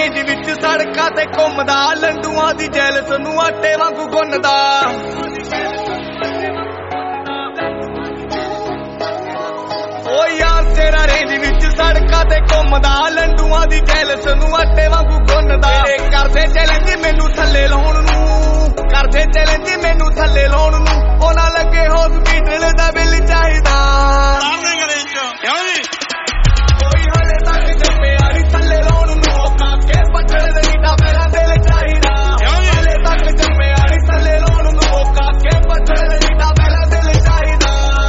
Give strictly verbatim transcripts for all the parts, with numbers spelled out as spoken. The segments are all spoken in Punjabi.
ਰੇਂਜ ਵਿੱਚ ਸੜਕਾਂ ਤੇ ਘੁੰਮਦਾ, ਲੰਡੂਆਂ ਦੀ ਜੈਲਸ ਨੂੰ ਆਟੇ ਵਾਂਗੂ ਗੁੰਨਦਾ। ਓ ਯਾਰ ਤੇਰਾ ਰੇਂਜ ਵਿੱਚ ਸੜਕਾਂ ਤੇ ਘੁੰਮਦਾ, ਲੰਡੂਆਂ ਦੀ ਜੈਲਸ ਨੂੰ ਆਟੇ ਵਾਂਗੂ ਗੁੰਨਦਾ। ਤੇਰੇ ਕਰਦੇ ਚੈਲੰਜ ਮੈਨੂੰ ਥੱਲੇ ਲਾਉਣ ਨੂੰ, ਕਰਦੇ ਚੈਲੰਜ ਮੈਨੂੰ ਥੱਲੇ ਲਾਉਣ ਨੂੰ। ਉਹਨਾਂ ਲੱਗੇ ਹੌਸਪੀਟਲ ਦਾ ਬਿੱਲ ਚਾਹੀਦਾ। ਕੋਈ ਹਲੇ ਤੱਕ ਜੰਮਿਆ ਨੀ ਥੱਲੇ ਲਾਉਣ ਨੂੰ, ਉਹ ਕਾਕੇ ਪੱਟਣ ਦੇ ਨੀਟਾ ਪਹਿਲਾਂ ਦਿਲ ਚਾਹੀਦਾ। ਹਲੇ ਤੱਕ ਜੰਮਿਆ ਨੀ ਥੱਲੇ ਲਾਉਣ ਨੂੰ, ਉਹ ਕਾਕੇ ਪੱਟਣ ਦੇ ਨੀਟਾ ਪਹਿਲਾਂ ਦਿਲ ਚਾਹੀਦਾ।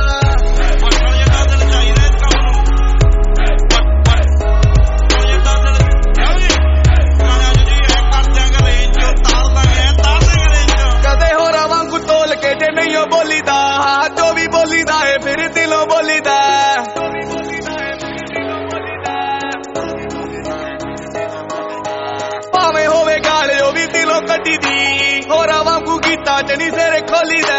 ਕਦੇ ਹੋਰਾਂ ਵਾਂਗੂ ਤੋਲ ਕੇ ਜੇ ਨਹੀਂ ਬੋਲੀਦਾ, ਜੋ ਵੀ ਬੋਲੀਦਾ ਏ ਫਿਰ ਦਿਲੋਂ ਬੋਲੀਦਾ। ਭਾਵੇਂ ਹੋਵੇ ਗਾਲ ਉਹ ਵੀ ਦਿਲੋਂ ਕੱਢੀ ਦੀ, ਹੋਰਾਂ ਵਾਂਗੂ ਗੀਤਾਂ ਚ ਨੀ ਸਿਰ ਖੋਲੀਦਾ।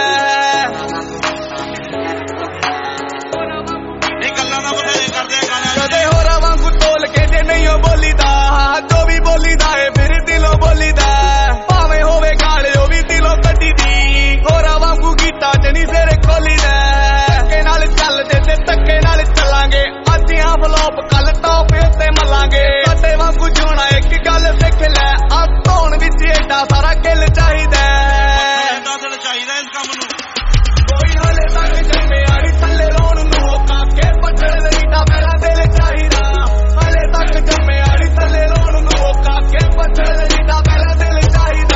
ਕਦੇ ਹੋਰਾਂ ਵਾਂਗੂ ਤੋਲ ਕੇ ਜੇ ਨਹੀਂ ਬੋਲੀਦਾ, ਜੋ ਵੀ ਬੋਲੀਦਾ ਏ ਫਿਰ ਦਿਲੋਂ ਬੋਲੀਦਾ। ਭਾਵੇਂ ਹੋਵੇ ਗਾਲ ਉਹ ਵੀ ਦਿਲੋਂ ਕੱਢੀ ਦੀ, ਹੋਰਾਂ ਵਾਂਗੂ ਗੀਤਾਂ ਚ ਨੀ ਸਿਰ ਖੋਲੀਦਾ। ਧੱਕੇ ਨਾਲ ਚੱਲਦੇ ਤੇ ਧੱਕੇ ਨਾਲ ਚੱਲਾਂਗੇ, ਅੱਧੀਆਂ ਫਲੋਪ ਕੱਲ ਟੌਪ ਉੱਤੇ ਮੱਲਾਂਗੇ। ਸਾਡੇ ਵਾਂਗੂ ਜਿਉਣਾ ਇੱਕ ਗੱਲ ਸਿੱਖ ਲੈ, ਆ ਧੋਣ ਵਿੱਚ ਏਡਾ ਸਾਰਾ ਗਿੱਲ ਚਾਹੀਦਾ। ਕੋਈ ਹਲੇ ਤੱਕ ਜੰਮਿਆ ਨੀ ਥੱਲੇ ਲਾਉਣ ਨੂੰ, ਉਹ ਕਾਕੇ ਪੱਟਣ ਦੇ ਨੀਟਾ ਪਹਿਲਾਂ ਦਿਲ ਚਾਹੀਦਾ। ਹਲੇ ਤੱਕ ਜੰਮਿਆ ਨੀ ਥੱਲੇ ਲਾਉਣ ਨੂੰ, ਉਹ ਕਾਕੇ ਪੱਟਣ ਦੇ ਨੀਟਾ ਪਹਿਲਾਂ ਦਿਲ ਚਾਹੀਦਾ।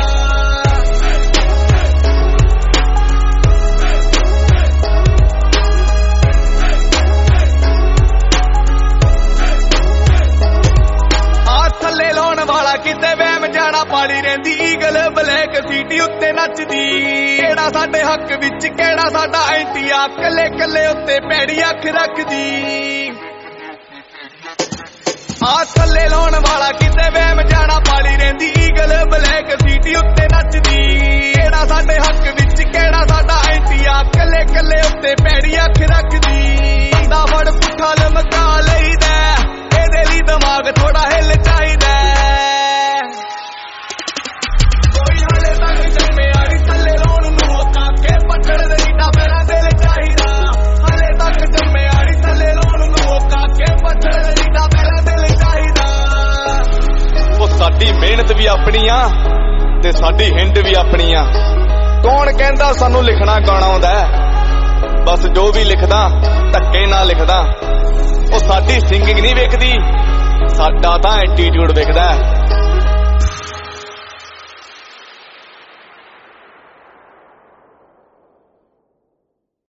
ਆ ਥੱਲੇ ਲਾਉਣ ਵਾਲਾ ਕਿਤੇ ਵਹਿਮ ਜਾਣਾ ਪਾਲੀ ਰਹਿੰਦੀ, ਈਗਲ ਬਲੈਕ ਸੀਟੀ ਉੱਤੇ ਨੱਚਦੀ। ਕਿਹੜਾ ਸਾਡੇ ਹੱਕ ਵਿੱਚ ਕਿਹੜਾ ਸਾਡਾ ਐਂਟੀ ਆ, ਕੱਲੇ ਕੱਲੇ ਉੱਤੇ ਭੈੜੀ ਅੱਖ ਰੱਖਦੀ। ਆ ਥੱਲੇ ਲਾਉਣ ਵਾਲਾ ਕਿਤੇ ਵਹਿਮ ਜਾਣਾ ਪਾਲੀ ਰਹਿੰਦੀ, ਈਗਲ ਬਲੈਕ ਸੀਟੀ ਉੱਤੇ ਨੱਚਦੀ। ਕਿਹੜਾ ਸਾਡੇ ਹੱਕ ਵਿੱਚ ਕਿਹੜਾ ਸਾਡਾ ਐਂਟੀ ਆ, ਕੱਲੇ ਕੱਲੇ ਉੱਤੇ ਭੈੜੀ ਅੱਖ ਰੱਖਦੀ। ਦਾ ਫੜ ਪੁੱਠਾ ਲਮਕਾ ਲਈਦਾ, ਇਹਦੇ ਲਈ ਦਿਮਾਗ ਥੋੜਾ ਹਿੱਲ ਚਾਹੀਦਾ। ਕੋਈ ਹਲੇ ਤੱਕ ਜੰਮਿਆ ਨੀ ਥੱਲੇ ਲਾਉਣ ਨੂੰ, ਉਹ ਕਾਕੇ ਪੱਟਣ ਦੇ ਨੀਟਾ ਪਹਿਲਾਂ ਦਿਲ ਚਾਹੀਦਾ। ਹਲੇ ਤੱਕ ਜੰਮਿਆ ਨੀ ਥੱਲੇ ਲਾਉਣ ਨੂੰ, ਉਹ ਕਾਕੇ ਪੱਟਣ ਦੇ ਨੀਟਾ ਪਹਿਲਾਂ ਦਿਲ ਚਾਹੀਦਾ। ਉਹ ਸਾਡੀ ਮਿਹਨਤ ਵੀ ਆਪਣੀ ਆ ਤੇ ਸਾਡੀ ਹਿੰਡ ਵੀ ਆਪਣੀ ਆ। ਕੌਣ ਕਹਿੰਦਾ ਸਾਨੂੰ ਲਿਖਣਾ ਗਾਣਾ ਆਉਂਦਾ, ਬਸ ਜੋ ਵੀ ਲਿਖਦਾ ਧੱਕੇ ਨਾਲ ਲਿਖਦਾ। ਉਹ ਸਾਡੀ ਸਿੰਗਿੰਗ ਨਹੀਂ ਵੇਖਦੀ, ਸਾਡਾ ਤਾਂ ਐਟੀਟਿਊਡ ਵੇਖਦਾ।